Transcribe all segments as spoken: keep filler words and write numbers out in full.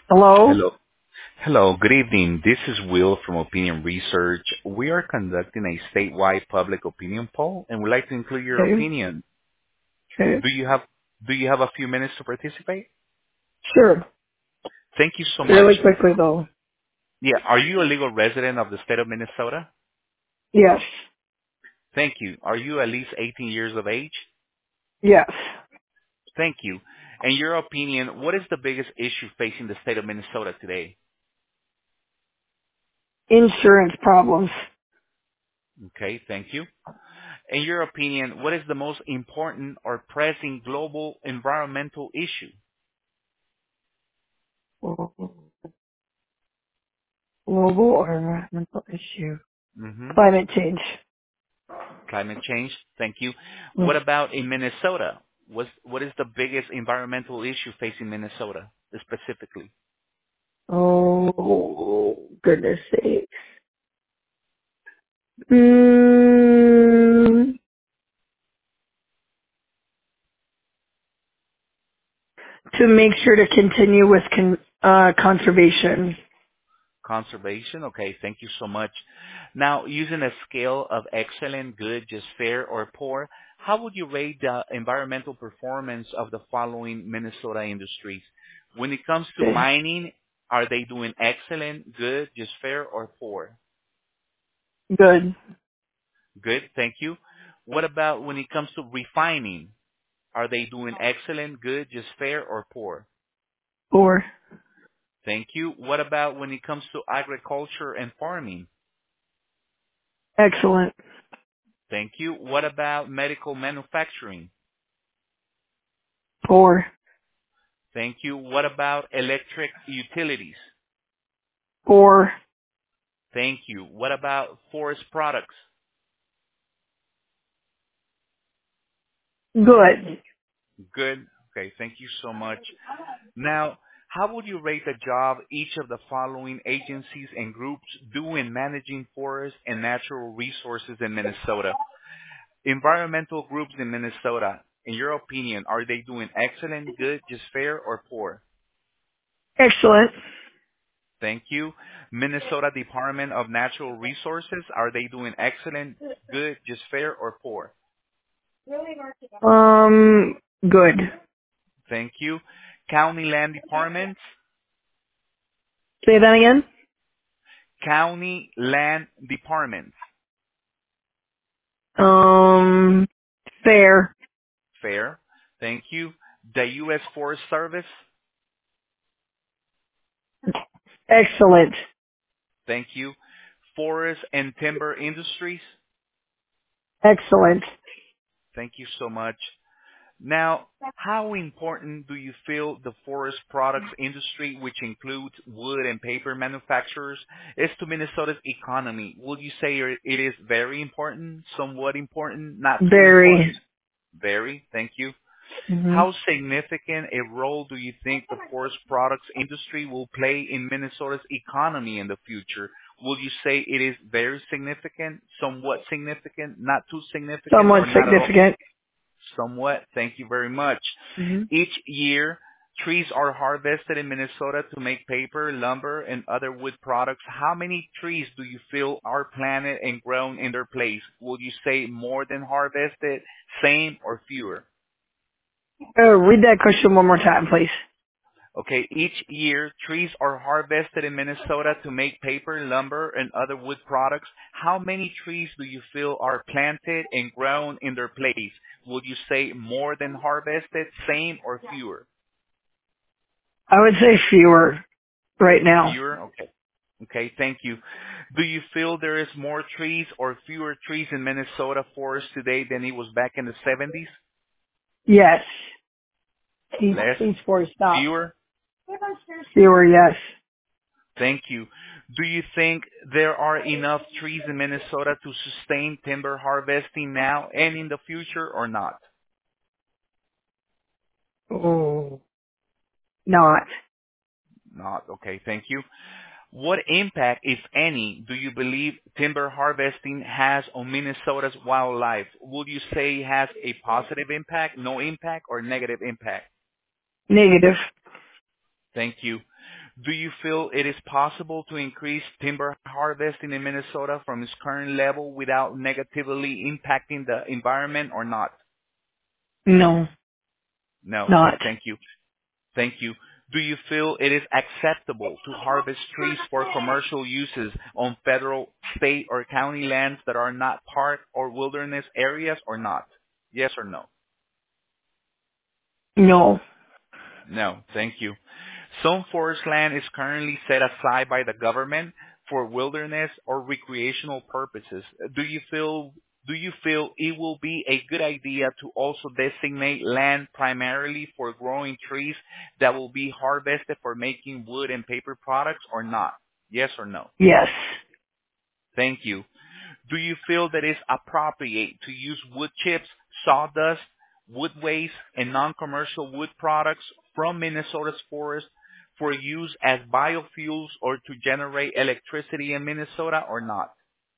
Hello? Hello. Hello, good evening. This is Will from Opinion Research. We are conducting a statewide public opinion poll and would like to include your Okay. opinion. Okay. Do you have do you have a few minutes to participate? Sure. Thank you so much. Really quickly though. Yeah, are you a legal resident of the state of Minnesota? Yes. Thank you. Are you at least eighteen years of age? Yes. Thank you. In your opinion, what is the biggest issue facing the state of Minnesota today? Insurance problems. Okay, thank you. In your opinion, what is the most important or pressing global environmental issue? Global or environmental issue. hmm Climate change. Climate change. Thank you. Mm. What about in Minnesota? What's, what is the biggest environmental issue facing Minnesota specifically? Oh, goodness sakes. Mm, to make sure to continue with con- uh, conservation. Conservation. Okay, thank you so much. Now, using a scale of excellent, good, just fair, or poor, how would you rate the environmental performance of the following Minnesota industries? When it comes to Okay. mining, are they doing excellent, good, just fair, or poor? Good. Good, thank you. What about when it comes to refining? Are they doing excellent, good, just fair, or poor? Or Thank you. What about when it comes to agriculture and farming? excellent. Thank you. What about medical manufacturing? Or Thank you. What about electric utilities? or Thank you. What about forest products? good. Good. Okay, thank you so much. Now, how would you rate the job each of the following agencies and groups do in managing forests and natural resources in Minnesota? Environmental groups in Minnesota, in your opinion, are they doing excellent, good, just fair, or poor? Excellent. Thank you. Minnesota Department of Natural Resources, are they doing excellent, good, just fair, or poor? Um, good. Thank you. County Land Departments, Say that again? County Land Departments, Um, fair. fair. Thank you. The U S Forest Service, Excellent. thank you. Forest and Timber Industries, Excellent. thank you so much. Now, how important do you feel the forest products industry, which includes wood and paper manufacturers, is to Minnesota's economy? Would you say it is very important, somewhat important, not too important? Very. Very. Thank you. hmm How significant a role do you think the forest products industry will play in Minnesota's economy in the future? Will you say it is very significant, somewhat significant, not too significant, Somewhat or not at all? significant. Somewhat. Thank you very much. hmm Each year, trees are harvested in Minnesota to make paper, lumber, and other wood products. How many trees do you feel are planted and grown in their place? Would you say more than harvested, same, or fewer? Uh, read that question one more time, please. Okay, each year, trees are harvested in Minnesota to make paper, lumber, and other wood products. How many trees do you feel are planted and grown in their place? Would you say more than harvested, same, or fewer? I would say fewer right now. Fewer? Okay. Okay, thank you. Do you feel there is more trees or fewer trees in Minnesota forest today than it was back in the seventies? Yes. Please, Less? please for stop. Fewer? Fewer, yes. Thank you. Do you think there are enough trees in Minnesota to sustain timber harvesting now and in the future or not? Oh, not. Not. Okay, thank you. What impact, if any, do you believe timber harvesting has on Minnesota's wildlife? Would you say it has a positive impact, no impact, or negative impact? Negative. Thank you. Do you feel it is possible to increase timber harvesting in Minnesota from its current level without negatively impacting the environment or not? No, No. Okay. not. Thank you. Thank you. Do you feel it is acceptable to harvest trees for commercial uses on federal, state, or county lands that are not park or wilderness areas or not? Yes or no? No. No. Thank you. Some forest land is currently set aside by the government for wilderness or recreational purposes. Do you feel do you feel it will be a good idea to also designate land primarily for growing trees that will be harvested for making wood and paper products or not? Yes or no? Yes. Thank you. Do you feel that it's appropriate to use wood chips, sawdust, wood waste, and non-commercial wood products from Minnesota's forest for use as biofuels or to generate electricity in Minnesota or not?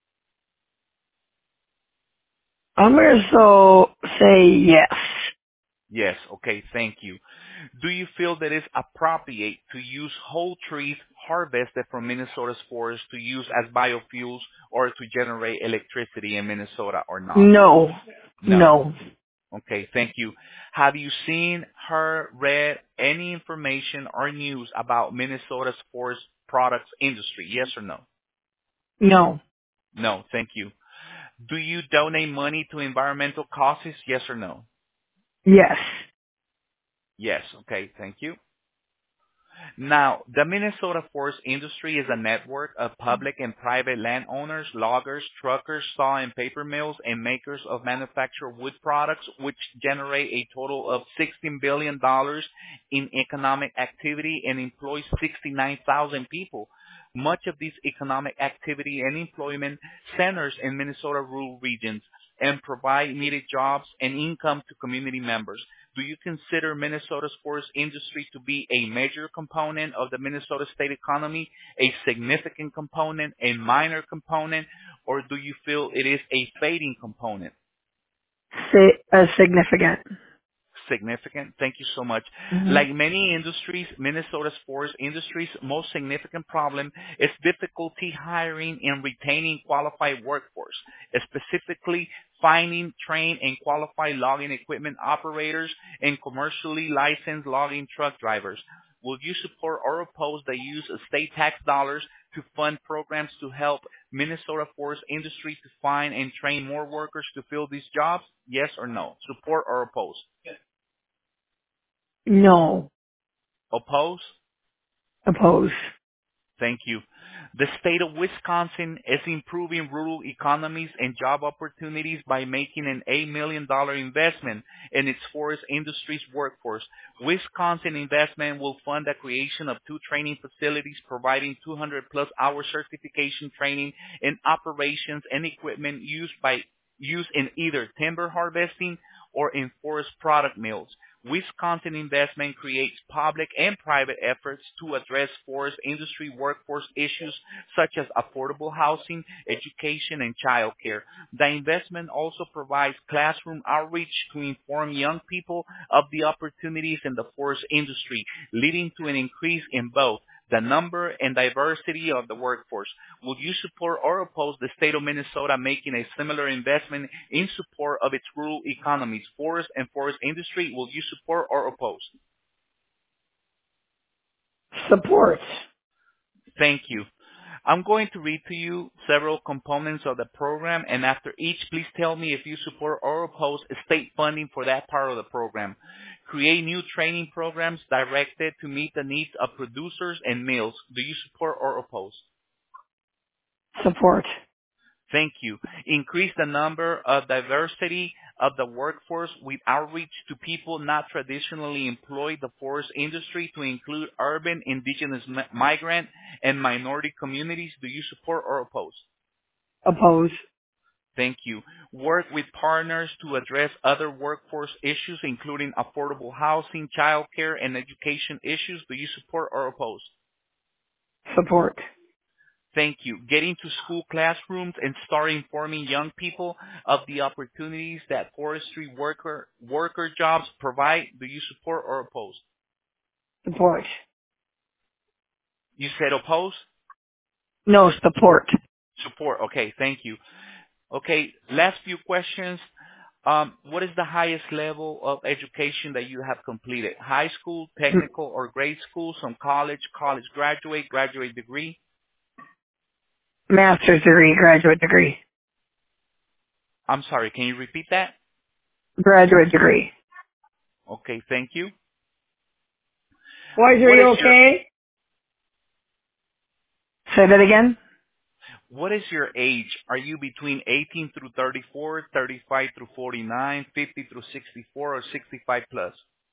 I'm going to so say yes. Yes. Okay. Thank you. Do you feel that it's appropriate to use whole trees harvested from Minnesota's forest to use as biofuels or to generate electricity in Minnesota or not? No. No. No. Okay, thank you. Have you seen, heard, read any information or news about Minnesota's forest products industry? Yes or no? No. No, thank you. Do you donate money to environmental causes? Yes or no? Yes. Yes, okay, thank you. Now, the Minnesota forest industry is a network of public and private landowners, loggers, truckers, saw and paper mills, and makers of manufactured wood products, which generate a total of sixteen billion dollars in economic activity and employs sixty-nine thousand people. Much of this economic activity and employment centers in Minnesota rural regions and provide needed jobs and income to community members. Do you consider Minnesota's forest industry to be a major component of the Minnesota state economy, a significant component, a minor component, or do you feel it is a fading component? Say, uh, significant. Significant. Thank you so much. Hmm. Like many industries, Minnesota's forest industry's most significant problem is difficulty hiring and retaining qualified workforce, specifically finding, trained, and qualified logging equipment operators and commercially licensed logging truck drivers. Will you support or oppose the use of state tax dollars to fund programs to help Minnesota forest industry to find and train more workers to fill these jobs? Yes or no? Support or oppose? No. Oppose? Oppose. Thank you. The state of Wisconsin is improving rural economies and job opportunities by making an eight million dollars investment in its forest industry's workforce. Wisconsin investment will fund the creation of two training facilities providing two hundred plus hour certification training in operations and equipment used by used in either timber harvesting or in forest product mills. Wisconsin investment creates public and private efforts to address forest industry workforce issues such as affordable housing, education, and childcare. The investment also provides classroom outreach to inform young people of the opportunities in the forest industry, leading to an increase in both the number and diversity of the workforce. Will you support or oppose the state of Minnesota making a similar investment in support of its rural economies, forest and forest industry? Will you support or oppose? Support. Thank you. I'm going to read to you several components of the program, and after each, please tell me if you support or oppose state funding for that part of the program. Create new training programs directed to meet the needs of producers and mills. Do you support or oppose? Support. Thank you. Increase the number of diversity of the workforce with outreach to people not traditionally employed the forest industry to include urban, indigenous, mi- migrant, and minority communities. Do you support or oppose? Oppose. Thank you. Work with partners to address other workforce issues, including affordable housing, childcare, and education issues. Do you support or oppose? Support. Thank you. Get into school classrooms and start informing young people of the opportunities that forestry worker worker jobs provide. Do you support or oppose? Support. You said oppose? No, support. Support. Okay, thank you. Okay, last few questions. Um, what is the highest level of education that you have completed? High school, M- technical, or grade school? Some college, college graduate, graduate degree? Master's degree, graduate degree. I'm sorry, can you repeat that? Graduate degree. Okay, thank you. Boys, are What you is your okay? Say that again. What is your age? Are you between eighteen through thirty-four, thirty-five through forty-nine, fifty through sixty-four, or sixty-five plus?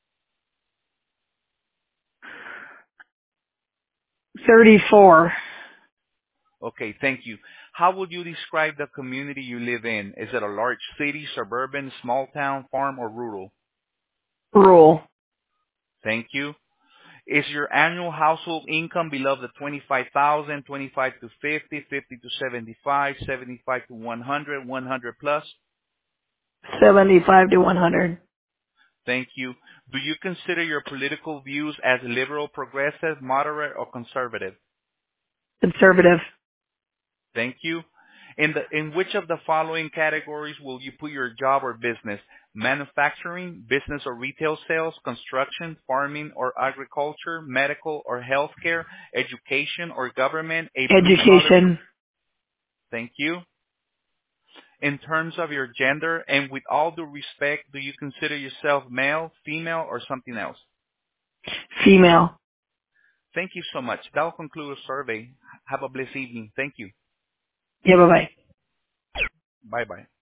thirty-four. Okay, thank you. How would you describe the community you live in? Is it a large city, suburban, small town, farm, or rural? Rule. Thank you. Is your annual household income below the twenty-five thousand, twenty-five to fifty, fifty to seventy-five, seventy-five to one hundred, one hundred plus? seventy-five to one hundred. Thank you. Do you consider your political views as liberal, progressive, moderate, or conservative? Conservative. Thank you. In the in which of the following categories will you put your job or business? Manufacturing, business or retail sales, construction, farming or agriculture, medical or healthcare, education or government, a blue collar. Education. Thank you. In terms of your gender, and with all due respect, do you consider yourself male, female, or something else? Female. Thank you so much. That will conclude the survey. Have a blessed evening. Thank you. Yeah, bye-bye. Bye bye.